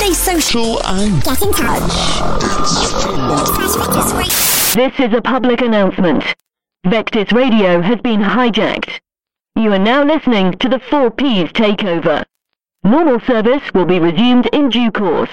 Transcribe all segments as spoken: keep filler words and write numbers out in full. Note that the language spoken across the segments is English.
Stay social and get in touch. This is a public announcement. Vectis Radio has been hijacked. You are now listening to the four Ps Takeover. Normal service will be resumed in due course.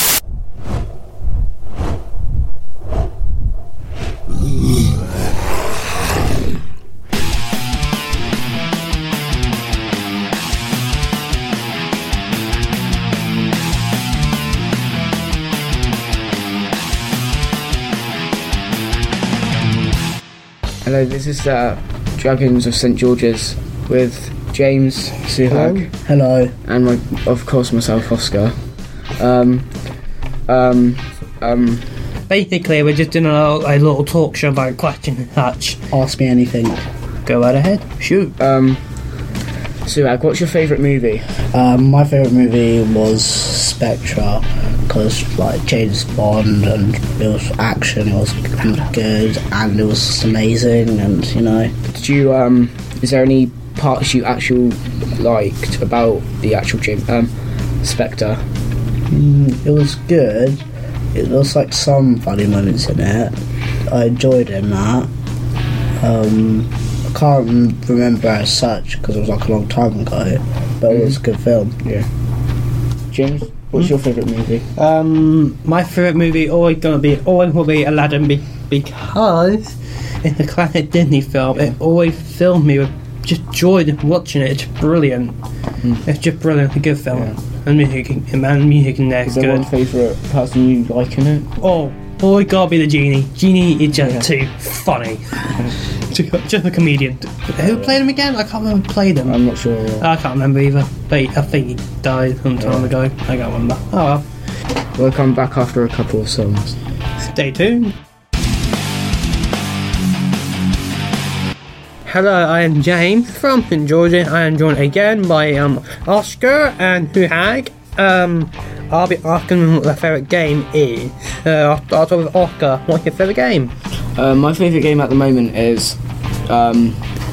Hello, this is uh, Dragons of Saint George's with James, Suhag, Hello. and my, of course myself, Oscar. Um, um, um, Basically, we're just doing a little, a little talk show about question and touch. Ask me anything. Go right ahead. Shoot. um, Suhag, what's your favourite movie? Um, my favourite movie was Spectre, because like James Bond, and it was action, it was good, and it was amazing, and you know. Did you, um, is there any parts you actually liked about the actual James, um, Spectre? Mm, it was good. It was like some funny moments in it. I enjoyed it in that. Um, I can't remember as such because it was like a long time ago, but it was a good film. Yeah. James, what's your favourite movie? Um, my favourite movie always gonna be always will be Aladdin be- because it's a classic Disney film. It always filled me with just joy watching it. It's brilliant. Mm. It's just brilliant. A good film. Yeah. And music, and music in there is Is there good. one favourite person you like in it? Oh, boy, gotta be the genie. Genie is just yeah. too funny. Just a comedian. Who played him again? I can't remember who played him. I'm not sure. I can't remember either. But I think he died some time yeah. ago. I can't remember. Oh well. We'll come back after a couple of songs. Stay tuned. Hello, I am James from Saint George's. I am joined again by um, Oscar and Suhag. Um, I'll be asking them what their favourite game is. Uh, I'll start off with Oscar. What's your favourite game? Uh, my favourite game at the moment is um,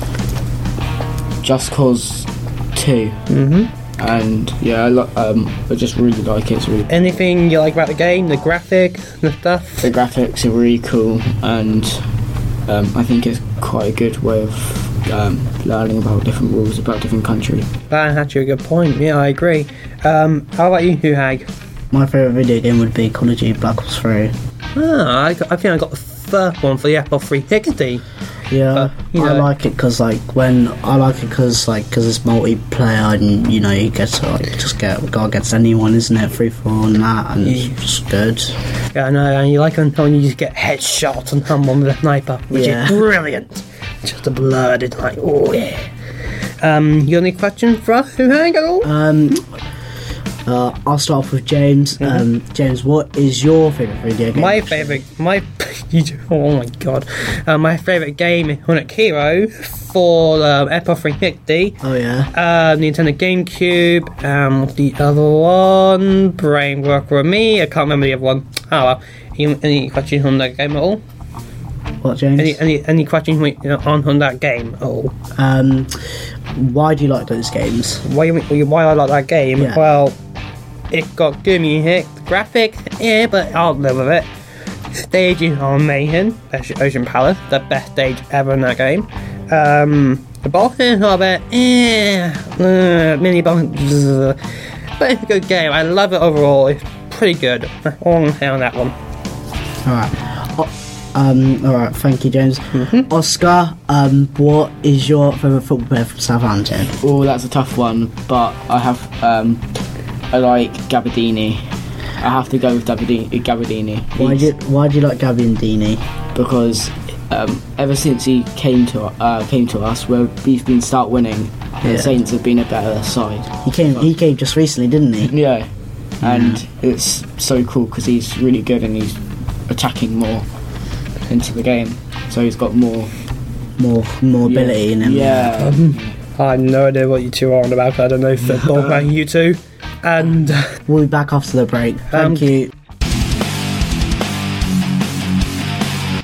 Just Cause two. Mm-hmm. And yeah, I, lo- um, I just really like it. It's really Anything you like about the game? The graphics, the stuff? The graphics are really cool, and um, I think it's quite a good way of um, learning about different rules about different countries. That's actually a good point. Yeah, I agree. Um, how about you, Huhag? My favourite video game would be Call of Duty Black Ops three. Ah, I, got, I think I got the first one for the Xbox three sixty. Yeah, uh, you know, I like it because like when I like it because like because it's multiplayer, and you know you get to like just get go against anyone, isn't it? Free for all and that, and yeah. it's just good. Yeah, I know, and you like it when you just get headshots and someone with a sniper, which yeah. is brilliant. Just the blood is like, oh yeah. Um, you got any questions for us, Huhag, at all? Um, uh, I'll start off with James. Mm-hmm. Um, James, what is your favourite video game? My favourite, my, oh my god, uh, my favourite game is Sonic Hero for um, Xbox three sixty. Oh yeah. Uh, Nintendo GameCube. Um, what's the other one? Brain Worker Me. I can't remember the other one. Oh well. Any, any questions on that game at all? What, James? Any any any questions on on that game at all? Um, why do you like those games? Why why I like that game? Yeah. Well, it's got good music, graphics, yeah, but I'll live with it. Stages are amazing, especially Ocean Palace, the best stage ever in that game. Um, the bosses are a bit, eh, uh, mini bosses, but it's a good game. I love it overall. It's pretty good. All I'm saying on that one. All right. Oh, um. All right. Thank you, James. Mm-hmm. Oscar. Um. What is your favourite football player from Southampton? Oh, that's a tough one, but I have um, I like Gabardini. I have to go with Gabardini. Gabardini. Why do you, Why do you like Gabardini? Because um, ever since he came to uh, came to us, where we've been start winning, yeah. the Saints have been a better side. He came. He came just recently, didn't he? Yeah, and yeah. it's so cool because he's really good and he's attacking more into the game, so he's got more, more, more ability yeah. in him. Yeah. Um, I have no idea what you two are on about. I don't know football about you two. And we'll be back after the break. Thank um, you.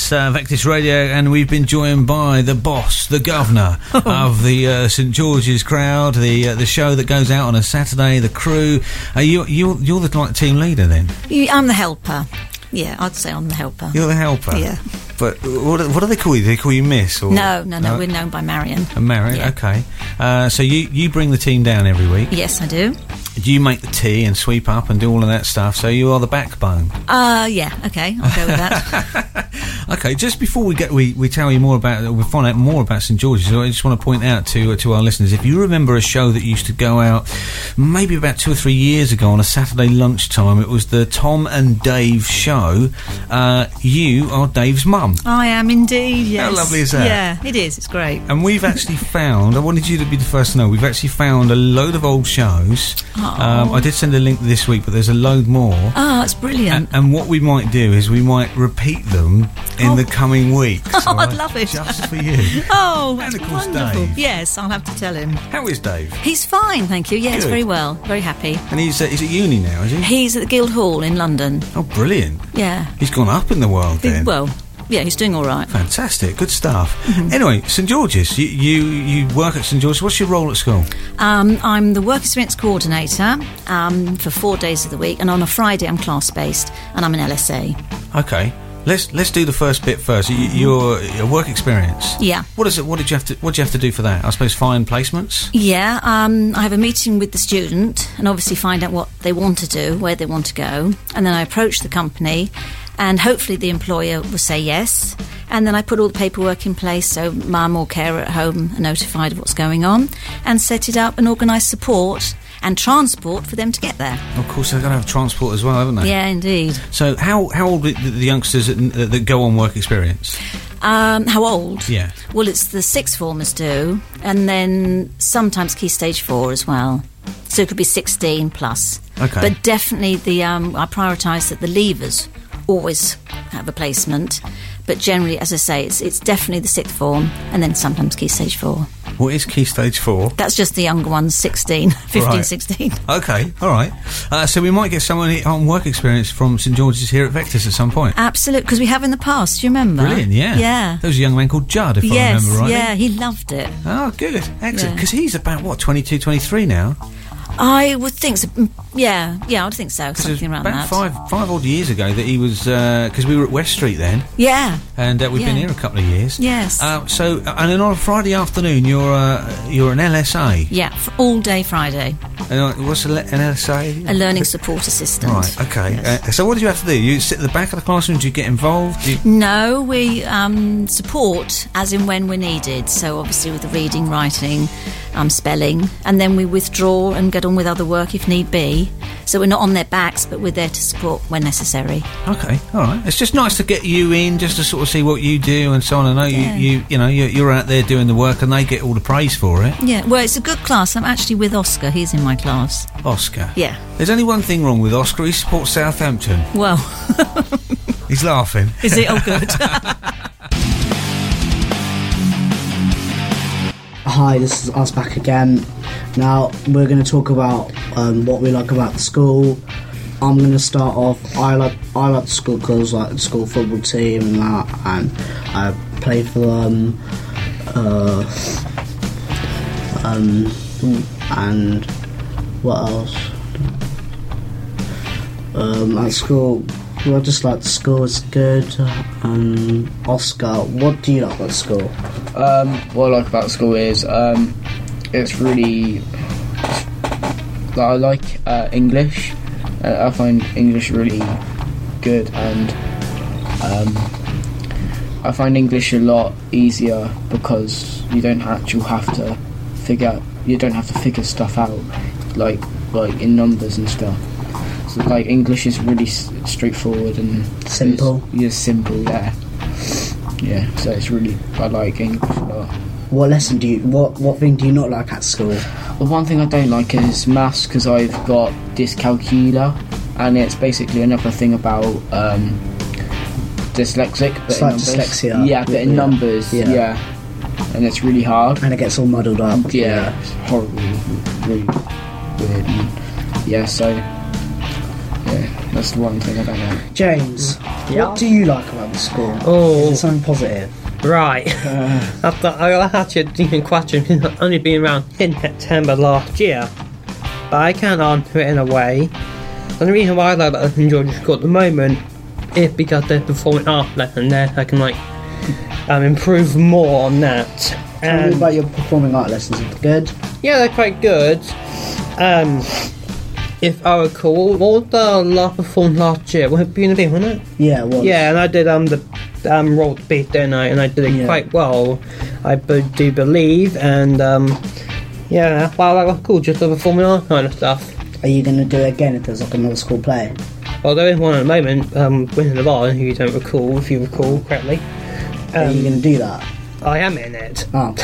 It's uh, Vectis Radio, and we've been joined by the boss, the governor of the uh, St George's Crowd, the uh, the show that goes out on a Saturday. The crew. Uh, you you you're the like, team leader then. I'm the helper. Yeah, I'd say I'm the helper. You're the helper. Yeah. But what, what do they call you? Do they call you Miss? Or no, no, no, no. We're known by Marion. Uh, Marion. Yeah. Okay. Uh, so you you bring the team down every week. Yes, I do. Do you make the tea and sweep up and do all of that stuff? So you are the backbone. Uh, yeah. Okay, I'll go with that. Okay, just before we get we, we tell you more about we find out more about St George's, I just want to point out to uh, to our listeners, if you remember a show that used to go out maybe about two or three years ago on a Saturday lunchtime, it was the Tom and Dave show. Uh, you are Dave's mum. I am indeed. Yes. How lovely is that? Yeah, it is. It's great. And we've actually found. I wanted you to be the first to know. We've actually found a load of old shows. Um, I did send a link this week, but there's a load more. Oh, that's brilliant. And, and what we might do is we might repeat them in oh. the coming weeks. Oh, right? I'd love it. Just for you. Oh, and that's of course wonderful. Dave. Yes, I'll have to tell him. How is Dave? He's fine, thank you. Yes, Good. very well. Very happy. And he's uh, he's at uni now, is he? He's at the Guildhall in London. Oh, brilliant. Yeah. He's gone up in the world then. Well, yeah, he's doing all right. Fantastic. Good stuff. Mm-hmm. Anyway, St George's. You, you you work at St George's. What's your role at school? Um, I'm the work experience coordinator um, for four days of the week, and on a Friday I'm class-based, and I'm an L S A. Okay. Let's let's do the first bit first. You, your, your work experience. Yeah. What is it? What did you have to? What did you have to do for that? I suppose find placements. Yeah. Um, I have a meeting with the student, and obviously find out what they want to do, where they want to go, and then I approach the company, and hopefully the employer will say yes. And then I put all the paperwork in place so mum or carer at home are notified of what's going on, and set it up and organise support and transport for them to get there. Of course, they're going to have transport as well, haven't they? Yeah, indeed. So how how old are the, the youngsters that, that go on work experience? Um, how old? Yeah. Well, it's the sixth formers do, and then sometimes Key Stage four as well. So it could be sixteen plus. Okay. But definitely the um, I prioritise that the leavers always have a placement. But generally, as I say, it's it's definitely the sixth form, and then sometimes Key Stage four. What is Key Stage four? That's just the younger ones, sixteen, fifteen, right. sixteen. Okay, all right. Uh, so we might get someone on work experience from St George's here at Vectis at some point. Absolutely, because we have in the past, do you remember? Brilliant, yeah. Yeah. There was a young man called Judd, if yes, I remember rightly. yeah, he loved it. Oh, good. Excellent. Yeah. Because he's about, what, twenty-two, twenty-three now? I would think so. Mm, Yeah, yeah, I would think so. Something around about that. five, five odd years ago that he was, because uh, we were at West Street then, Yeah. and uh, we've Yeah. been here a couple of years. Yes. Uh, so, uh, and then on a Friday afternoon, you're uh, you're an L S A. Yeah, f- all day Friday. And uh, what's a le- an L S A? A learning support assistant. Right. Okay. Yes. Uh, so, what do you have to do? You sit at the back of the classroom. Do you get involved? Do you... No, we um, support as in when we're needed. So obviously with the reading, writing, um, spelling, and then we withdraw and get on with other work if need be. So we're not on their backs, but we're there to support when necessary. Okay. All right. It's just nice to get you in, just to sort of see what you do and so on. I know Yeah. you, you, you know, you're, you're out there doing the work, and they get all the praise for it. Yeah, well, it's a good class. I'm actually with Oscar. He's in my class. Oscar. Yeah. There's only one thing wrong with Oscar. He supports Southampton. Well, He's laughing. is it? Oh, good. Hi, this is us back again. Now we're going to talk about um, what we like about the school. I'm going to start off. I like I like the school because like the school football team and that, and I play for them. Uh, um, and what else? Um, at school, well, I just like the school. It's good. Um, Oscar, what do you like about school? Um, what I like about school is um, it's really. I like uh, English. Uh, I find English really good, and um, I find English a lot easier because you don't actually have to figure. You don't have to figure stuff out, like like in numbers and stuff. So like English is really s- straightforward and Simple. It's, yeah, simple. Yeah, yeah. So it's really I like English a lot. What lesson do you? What what thing do you not like at school? Well, one thing I don't like is maths because I've got dyscalculia, and it's basically another thing about um, dyslexic. But It's in like numbers. dyslexia. Yeah, but in Yeah. numbers, Yeah. yeah. and it's really hard. And it gets all muddled up. Yeah, it's horrible, really weird. And yeah, so yeah, yeah, that's the one thing I don't like. James, Yeah? what do you like about the school? Oh. Is it something positive? Right. After I had a decent question because I've only been around in September last year. But I can't answer it in a way. And the reason why I like that Saint George's School at the moment is because there's performing arts lesson there. I can like um, improve more on that. Tell me And about your performing art lessons. Are they good? yeah, they're quite good. Um, if I recall, what was the last performance last year? Was it Beauty and the Beast, wasn't it? Yeah, it was. Yeah, and I did um the um role to beat, didn't I? And I did it Yeah. quite well, I b- do believe. And um, yeah, well, that was cool, just the performing art kind of stuff. Are you going to do it again if there's like another school play? Well, there is one at the moment, um, Winning the Bar, if you don't recall, if you recall correctly. Are you Um, going to do that? I am in it. Oh,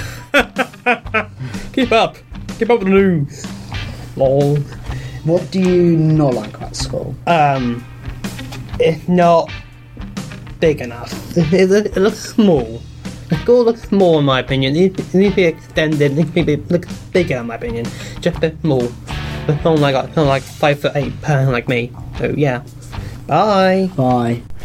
Keep up, keep up with the news. Lol. what do you not like about school? Um, it's not big enough. It, it, it looks small. The school looks small in my opinion. It, it needs to be extended. It needs to be look bigger in my opinion. Just a bit small. But someone like someone like five foot eight person like me. So yeah. Bye. Bye.